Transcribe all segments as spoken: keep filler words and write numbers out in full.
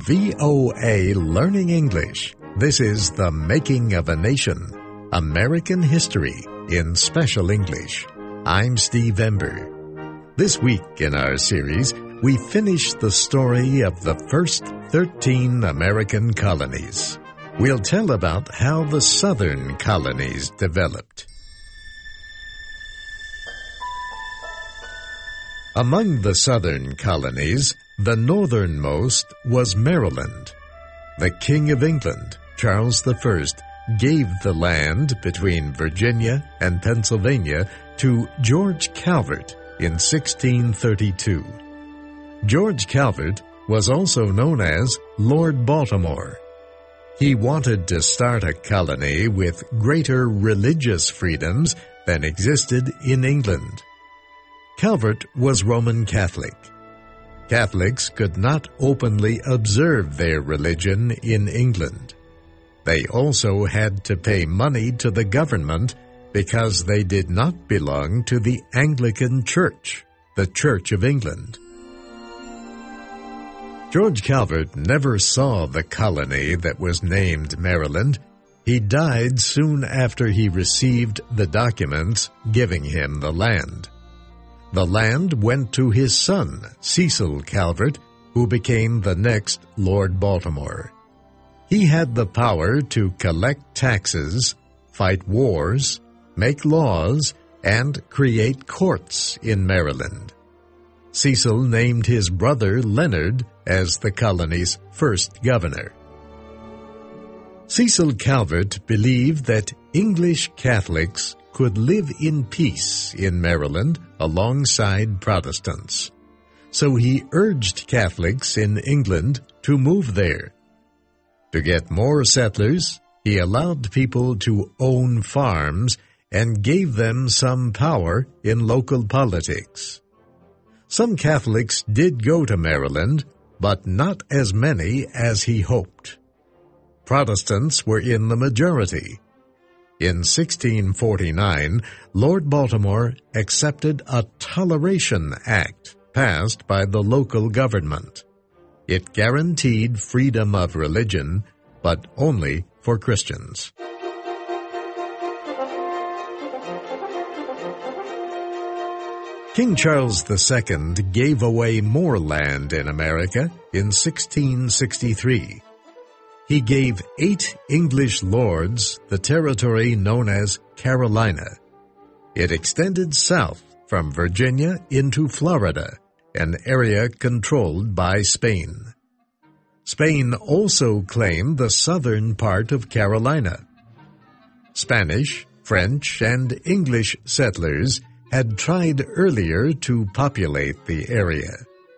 V O A Learning English. This is The Making of a Nation, American History in Special English. I'm Steve Ember. This week in our series, we finish the story of the first thirteen American colonies. We'll tell about how the southern colonies developed. Among the southern colonies, the northernmost was Maryland. The King of England, Charles the First, gave the land between Virginia and Pennsylvania to George Calvert in sixteen thirty-two. George Calvert was also known as Lord Baltimore. He wanted to start a colony with greater religious freedoms than existed in England. Calvert was Roman Catholic. Catholics could not openly observe their religion in England. They also had to pay money to the government because they did not belong to the Anglican Church, the Church of England. George Calvert never saw the colony that was named Maryland. He died soon after he received the documents giving him the land. The land went to his son, Cecil Calvert, who became the next Lord Baltimore. He had the power to collect taxes, fight wars, make laws, and create courts in Maryland. Cecil named his brother Leonard as the colony's first governor. Cecil Calvert believed that English Catholics could live in peace in Maryland alongside Protestants. So he urged Catholics in England to move there. To get more settlers, he allowed people to own farms and gave them some power in local politics. Some Catholics did go to Maryland, but not as many as he hoped. Protestants were in the majority. In sixteen forty-nine, Lord Baltimore accepted a Toleration Act passed by the local government. It guaranteed freedom of religion, but only for Christians. King Charles the Second gave away more land in America in sixteen sixty-three. He gave eight English lords the territory known as Carolina. It extended south from Virginia into Florida, an area controlled by Spain. Spain also claimed the southern part of Carolina. Spanish, French, and English settlers had tried earlier to populate the area.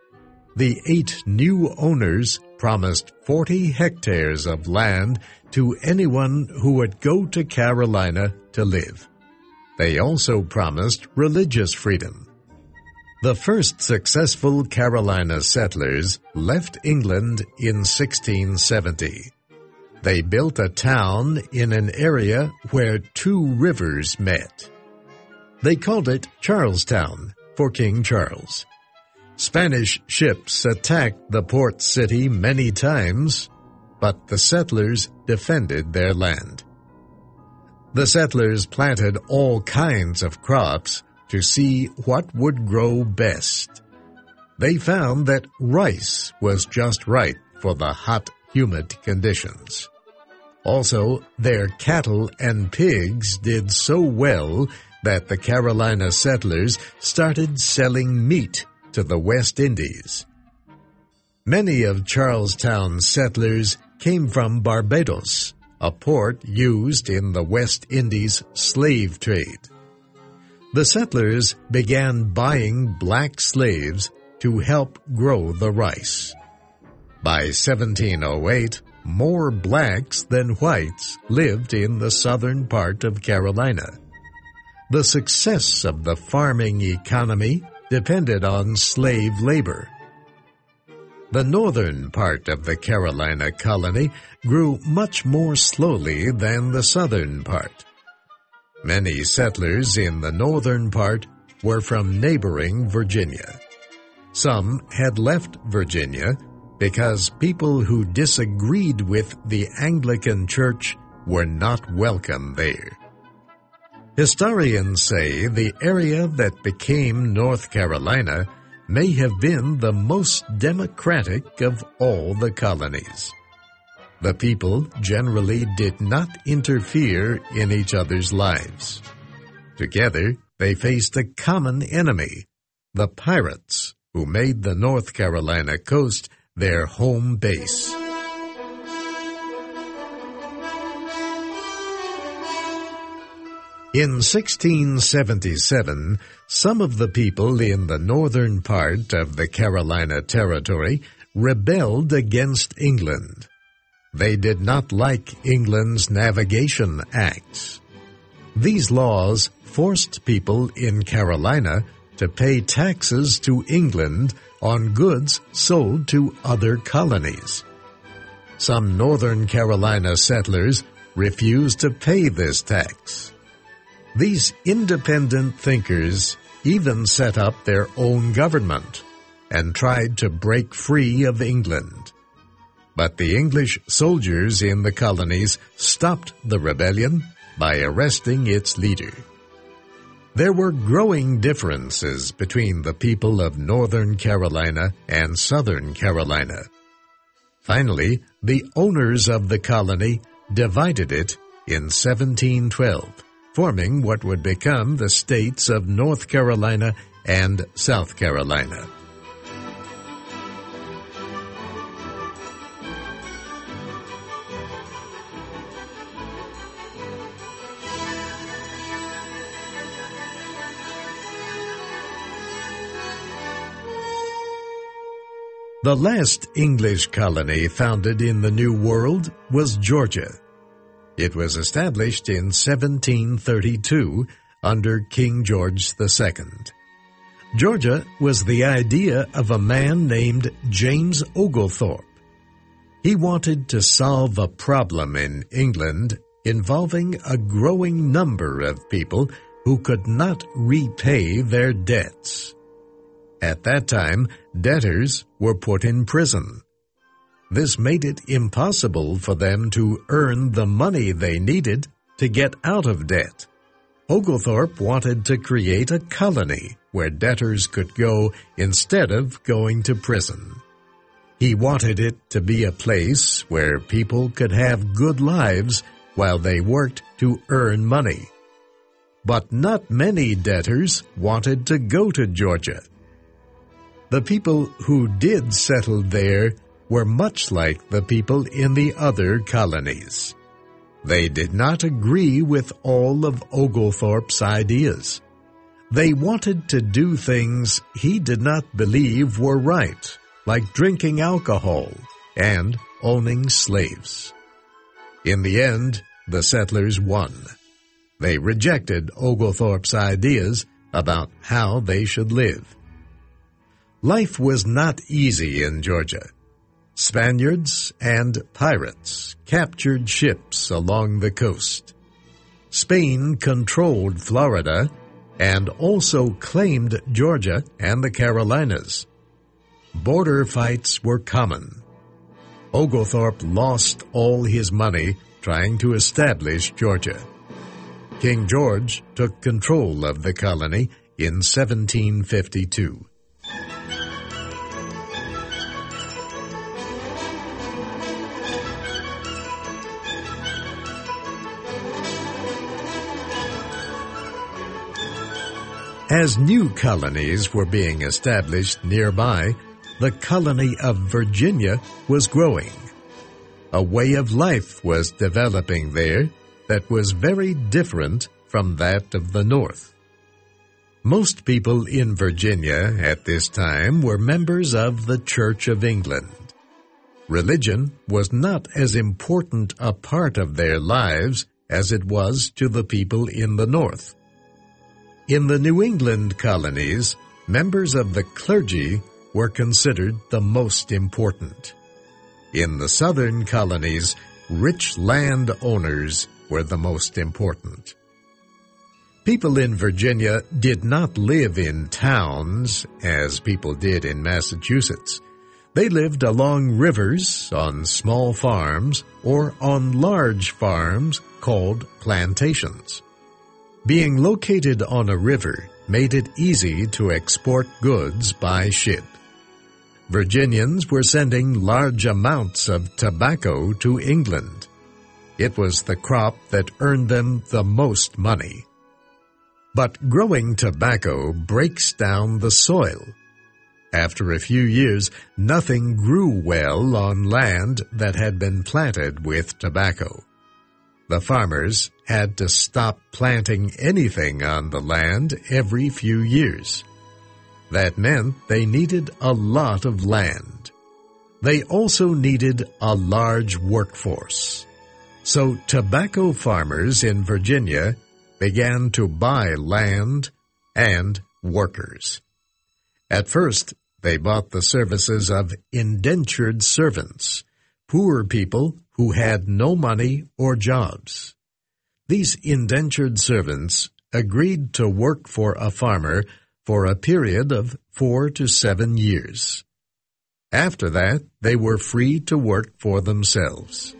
The eight new owners promised forty hectares of land to anyone who would go to Carolina to live. They also promised religious freedom. The first successful Carolina settlers left England in sixteen seventy. They built a town in an area where two rivers met. They called it Charlestown for King Charles. Spanish ships attacked the port city many times, but the settlers defended their land. The settlers planted all kinds of crops to see what would grow best. They found that rice was just right for the hot, humid conditions. Also, their cattle and pigs did so well that the Carolina settlers started selling meat to the West Indies. Many of Charlestown's settlers came from Barbados, a port used in the West Indies slave trade. The settlers began buying black slaves to help grow the rice. By seventeen oh eight, more blacks than whites lived in the southern part of Carolina. The success of the farming economy depended on slave labor. The northern part of the Carolina colony grew much more slowly than the southern part. Many settlers in the northern part were from neighboring Virginia. Some had left Virginia, because people who disagreed with the Anglican Church were not welcome there. Historians say the area that became North Carolina may have been the most democratic of all the colonies. The people generally did not interfere in each other's lives. Together, they faced a common enemy, the pirates, who made the North Carolina coast their home base. In sixteen seventy-seven, some of the people in the northern part of the Carolina Territory rebelled against England. They did not like England's Navigation Acts. These laws forced people in Carolina to pay taxes to England on goods sold to other colonies. Some Northern Carolina settlers refused to pay this tax. These independent thinkers even set up their own government and tried to break free of England. But the English soldiers in the colonies stopped the rebellion by arresting its leader. There were growing differences between the people of Northern Carolina and Southern Carolina. Finally, the owners of the colony divided it in seventeen twelve, forming what would become the states of North Carolina and South Carolina. The last English colony founded in the New World was Georgia. It was established in seventeen thirty-two under King George the Second. Georgia was the idea of a man named James Oglethorpe. He wanted to solve a problem in England involving a growing number of people who could not repay their debts. At that time, debtors were put in prison. This made it impossible for them to earn the money they needed to get out of debt. Oglethorpe wanted to create a colony where debtors could go instead of going to prison. He wanted it to be a place where people could have good lives while they worked to earn money. But not many debtors wanted to go to Georgia. The people who did settle there were much like the people in the other colonies. They did not agree with all of Oglethorpe's ideas. They wanted to do things he did not believe were right, like drinking alcohol and owning slaves. In the end, the settlers won. They rejected Oglethorpe's ideas about how they should live. Life was not easy in Georgia. Spaniards and pirates captured ships along the coast. Spain controlled Florida and also claimed Georgia and the Carolinas. Border fights were common. Oglethorpe lost all his money trying to establish Georgia. King George took control of the colony in seventeen fifty-two. As new colonies were being established nearby, the colony of Virginia was growing. A way of life was developing there that was very different from that of the North. Most people in Virginia at this time were members of the Church of England. Religion was not as important a part of their lives as it was to the people in the North. In the New England colonies, members of the clergy were considered the most important. In the southern colonies, rich landowners were the most important. People in Virginia did not live in towns as people did in Massachusetts. They lived along rivers, on small farms, or on large farms called plantations. Being located on a river made it easy to export goods by ship. Virginians were sending large amounts of tobacco to England. It was the crop that earned them the most money. But growing tobacco breaks down the soil. After a few years, nothing grew well on land that had been planted with tobacco. The farmers had to stop planting anything on the land every few years. That meant they needed a lot of land. They also needed a large workforce. So tobacco farmers in Virginia began to buy land and workers. At first, they bought the services of indentured servants, poor people who had no money or jobs. These indentured servants agreed to work for a farmer for a period of four to seven years. After that, they were free to work for themselves.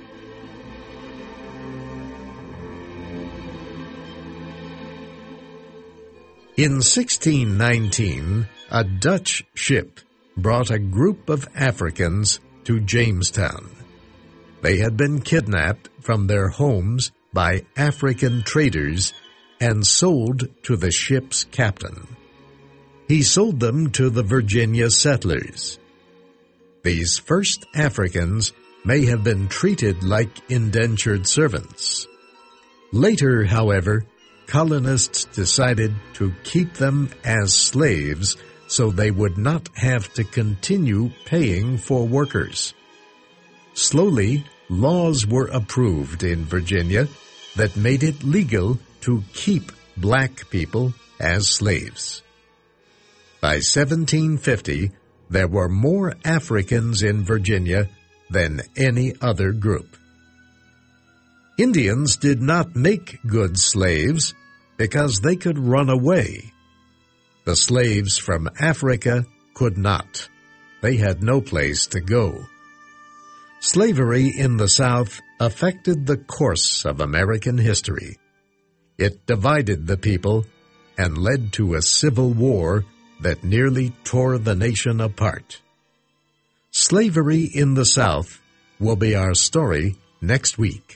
In sixteen nineteen, a Dutch ship brought a group of Africans to Jamestown. They had been kidnapped from their homes by African traders and sold to the ship's captain. He sold them to the Virginia settlers. These first Africans may have been treated like indentured servants. Later, however, colonists decided to keep them as slaves so they would not have to continue paying for workers. Slowly, laws were approved in Virginia that made it legal to keep black people as slaves. By seventeen fifty, there were more Africans in Virginia than any other group. Indians did not make good slaves because they could run away. The slaves from Africa could not. They had no place to go. Slavery in the South affected the course of American history. It divided the people and led to a civil war that nearly tore the nation apart. Slavery in the South will be our story next week.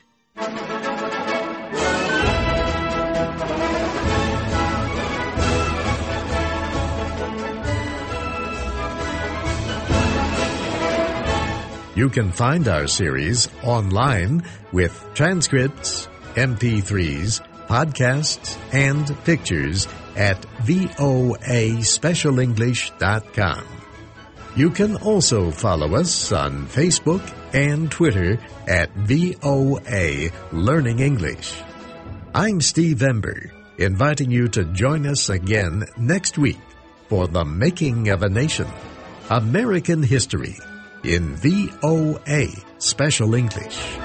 You can find our series online with transcripts, M P threes, podcasts, and pictures at V O A special english dot com. You can also follow us on Facebook and Twitter at V O A Learning English. I'm Steve Ember, inviting you to join us again next week for The Making of a Nation, American History, in V O A Special English.